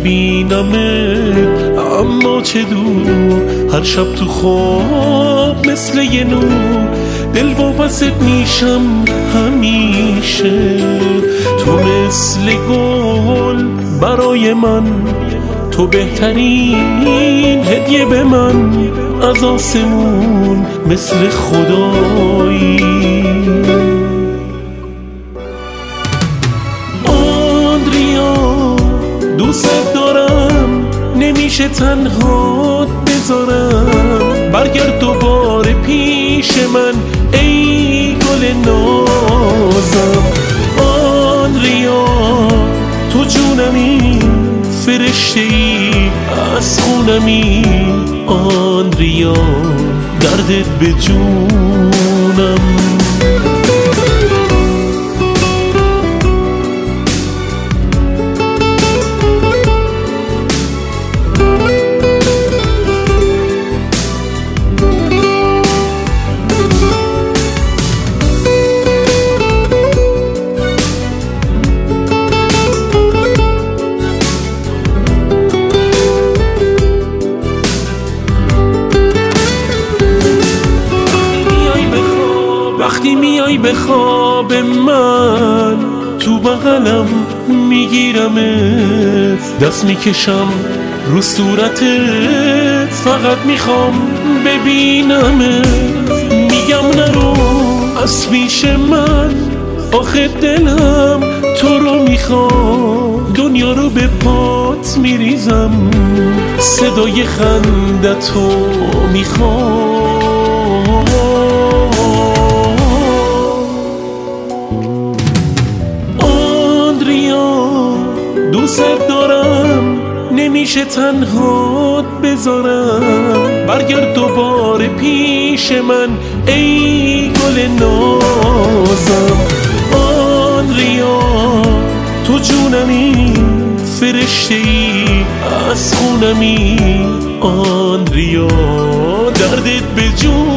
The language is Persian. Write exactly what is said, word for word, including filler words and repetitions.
میبینمت اما چه دور، هر شب تو خواب مثل یه نور دل واپست میشم همیشه. تو مثل گل برای من، تو بهترین هدیه به من از آسمون مثل خدایی. آندریا دوست دارم، نمیشه تنها بذارم، برگرد دوباره پیش من ای گل نازم. آندریا تو جونمی، فرشته ای از خونمی. آندریا دردت به جونم. وقتی میای به خواب من، تو بغلم میگیرمت، دست میکشم رو صورتت، فقط میخوام ببینمت. میگم نرو از پیش من، آخه دلم تو رو میخوام، دنیا رو به پات میریزم، صدای خندتو میخوام. دوست دارم، نمیشه تنها بذارم، برگرد دوباره پیش من ای گل نازم. آندریا تو جونمی، فرشته ای از خونمی. آندریا دردت به جون